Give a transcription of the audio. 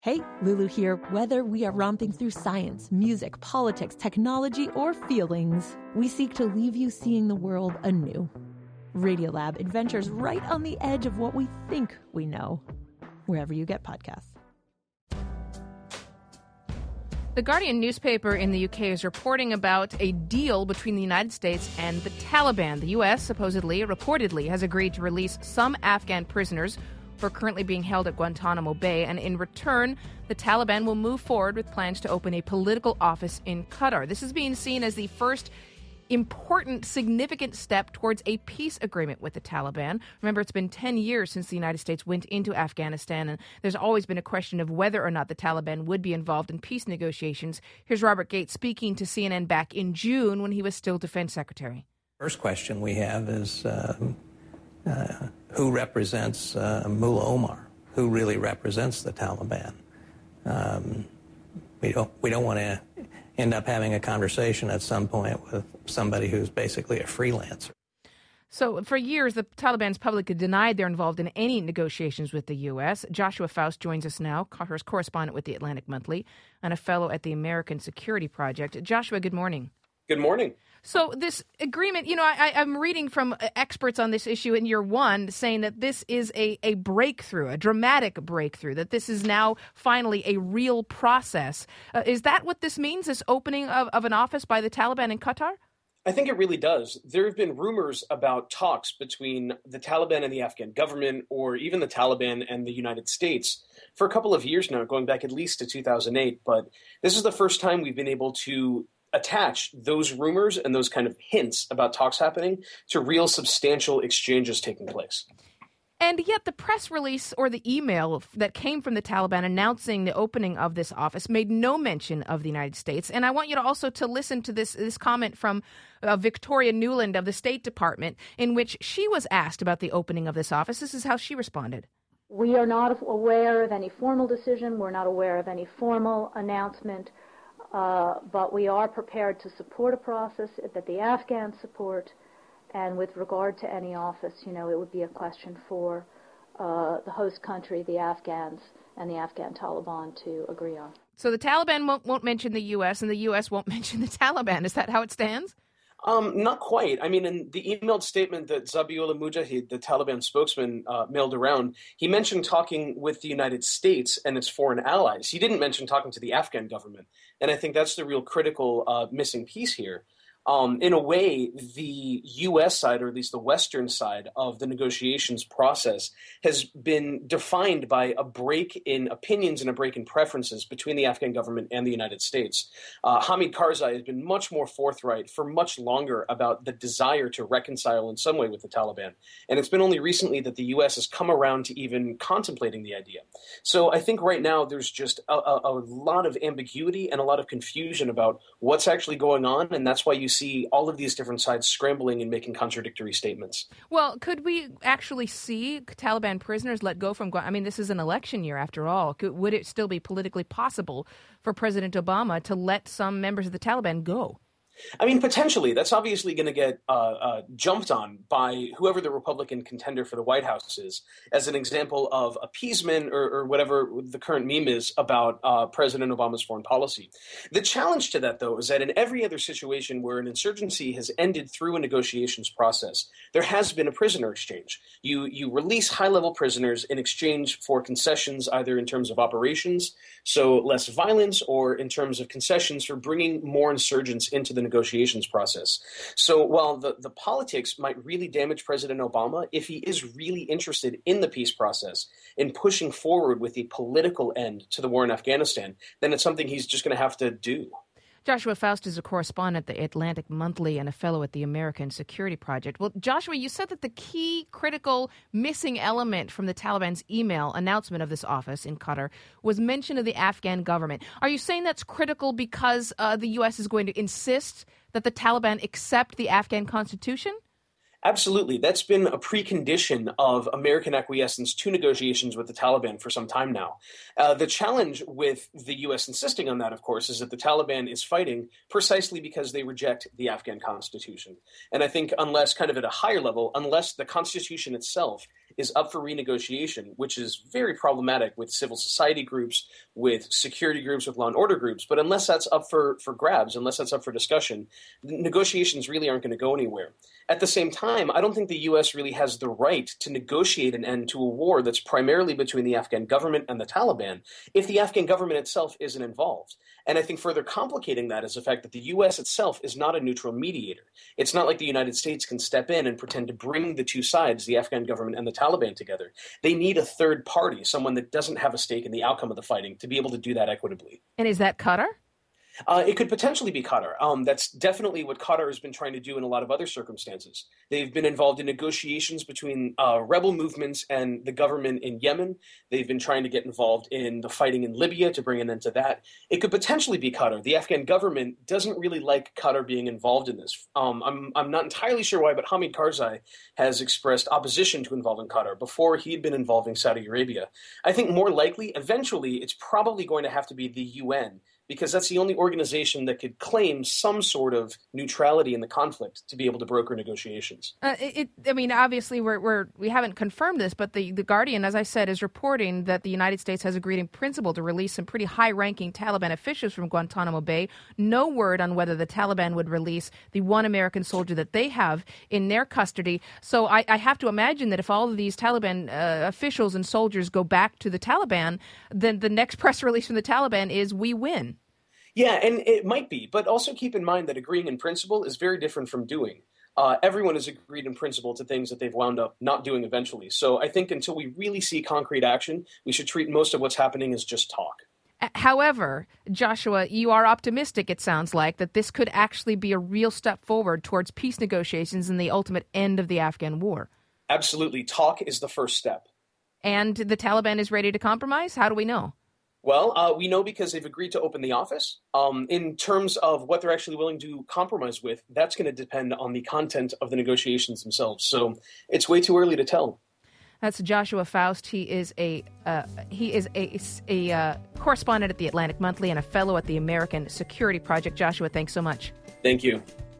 Hey, Lulu here. Whether we are romping through science, music, politics, technology, or feelings, we seek to leave you seeing the world anew. Radiolab adventures right on the edge of what we think we know, wherever you get podcasts. The Guardian newspaper in the UK is reporting about a deal between the United States and the Taliban. The U.S. reportedly has agreed to release some Afghan prisoners who are currently being held at Guantanamo Bay, and in return, the Taliban will move forward with plans to open a political office in Qatar. This is being seen as the first important, significant step towards a peace agreement with the Taliban. Remember, it's been 10 years since the United States went into Afghanistan, and there's always been a question of whether or not the Taliban would be involved in peace negotiations. Here's Robert Gates speaking to CNN back in June when he was still Defense Secretary. First question we have is who represents Mullah Omar? Who really represents the Taliban? We don't want to end up having a conversation at some point with somebody who's basically a freelancer. So for years, the Taliban's publicly denied they're involved in any negotiations with the U.S. Joshua Faust joins us now, correspondent with the Atlantic Monthly and a fellow at the American Security Project. Joshua, good morning. Good morning. So this agreement, I'm reading from experts on this issue in year one saying that this is a breakthrough, a dramatic breakthrough, that this is now finally a real process. Is that what this means, this opening of an office by the Taliban in Qatar? I think it really does. There have been rumors about talks between the Taliban and the Afghan government, or even the Taliban and the United States, for a couple of years now, going back at least to 2008. But this is the first time we've been able to attach those rumors and those kind of hints about talks happening to real substantial exchanges taking place. And yet the press release or the email that came from the Taliban announcing the opening of this office made no mention of the United States. And I want you to also to listen to this comment from Victoria Nuland of the State Department, in which she was asked about the opening of this office. This is how she responded. We are not aware of any formal decision. We're not aware of any formal announcement. But we are prepared to support a process that the Afghans support. And with regard to any office, it would be a question for the host country, the Afghans, and the Afghan Taliban to agree on. So the Taliban won't mention the U.S. and the U.S. won't mention the Taliban. Is that how it stands? Not quite. I mean, in the emailed statement that Zabiullah Mujahid, the Taliban spokesman, mailed around, he mentioned talking with the United States and its foreign allies. He didn't mention talking to the Afghan government. And I think that's the real critical missing piece here. In a way, the U.S. side, or at least the Western side of the negotiations process, has been defined by a break in opinions and a break in preferences between the Afghan government and the United States. Hamid Karzai has been much more forthright for much longer about the desire to reconcile in some way with the Taliban. And it's been only recently that the U.S. has come around to even contemplating the idea. So I think right now there's just a lot of ambiguity and a lot of confusion about what's actually going on, and that's why you see all of these different sides scrambling and making contradictory statements. Well, could we actually see Taliban prisoners let go from Guantanamo? I mean, this is an election year after all. Would it still be politically possible for President Obama to let some members of the Taliban go? I mean, potentially. That's obviously going to get jumped on by whoever the Republican contender for the White House is, as an example of appeasement or whatever the current meme is about President Obama's foreign policy. The challenge to that, though, is that in every other situation where an insurgency has ended through a negotiations process, there has been a prisoner exchange. You release high-level prisoners in exchange for concessions, either in terms of operations, so less violence, or in terms of concessions for bringing more insurgents into the negotiations process. So while the politics might really damage President Obama, if he is really interested in the peace process, in pushing forward with a political end to the war in Afghanistan, then it's something he's just going to have to do. Joshua Faust is a correspondent at the Atlantic Monthly and a fellow at the American Security Project. Well, Joshua, you said that the key critical missing element from the Taliban's email announcement of this office in Qatar was mention of the Afghan government. Are you saying that's critical because the U.S. is going to insist that the Taliban accept the Afghan constitution? Absolutely. That's been a precondition of American acquiescence to negotiations with the Taliban for some time now. The challenge with the U.S. insisting on that, of course, is that the Taliban is fighting precisely because they reject the Afghan constitution. And I think unless, kind of at a higher level, unless the constitution itself is up for renegotiation, which is very problematic with civil society groups, with security groups, with law and order groups. But unless that's up for grabs, unless that's up for discussion, negotiations really aren't going to go anywhere. At the same time, I don't think the U.S. really has the right to negotiate an end to a war that's primarily between the Afghan government and the Taliban if the Afghan government itself isn't involved. And I think further complicating that is the fact that the U.S. itself is not a neutral mediator. It's not like the United States can step in and pretend to bring the two sides, the Afghan government and the Taliban, together. They need a third party, someone that doesn't have a stake in the outcome of the fighting, to be able to do that equitably. And is that Qatar? It could potentially be Qatar. That's definitely what Qatar has been trying to do in a lot of other circumstances. They've been involved in negotiations between rebel movements and the government in Yemen. They've been trying to get involved in the fighting in Libya to bring an end to that. It could potentially be Qatar. The Afghan government doesn't really like Qatar being involved in this. I'm not entirely sure why, but Hamid Karzai has expressed opposition to involving Qatar before he'd been involving Saudi Arabia. I think more likely, eventually, it's probably going to have to be the UN, because that's the only organization that could claim some sort of neutrality in the conflict to be able to broker negotiations. Obviously, we haven't confirmed this, but the Guardian, as I said, is reporting that the United States has agreed in principle to release some pretty high-ranking Taliban officials from Guantanamo Bay. No word on whether the Taliban would release the one American soldier that they have in their custody. So I have to imagine that if all of these Taliban officials and soldiers go back to the Taliban, then the next press release from the Taliban is, "We win." Yeah, and it might be, but also keep in mind that agreeing in principle is very different from doing. Everyone has agreed in principle to things that they've wound up not doing eventually. So I think until we really see concrete action, we should treat most of what's happening as just talk. However, Joshua, you are optimistic, it sounds like, that this could actually be a real step forward towards peace negotiations and the ultimate end of the Afghan war. Absolutely. Talk is the first step. And the Taliban is ready to compromise? How do we know? Well, we know because they've agreed to open the office. In terms of what they're actually willing to compromise with, that's going to depend on the content of the negotiations themselves. So it's way too early to tell. That's Joshua Faust. He is a correspondent at the Atlantic Monthly and a fellow at the American Security Project. Joshua, thanks so much. Thank you.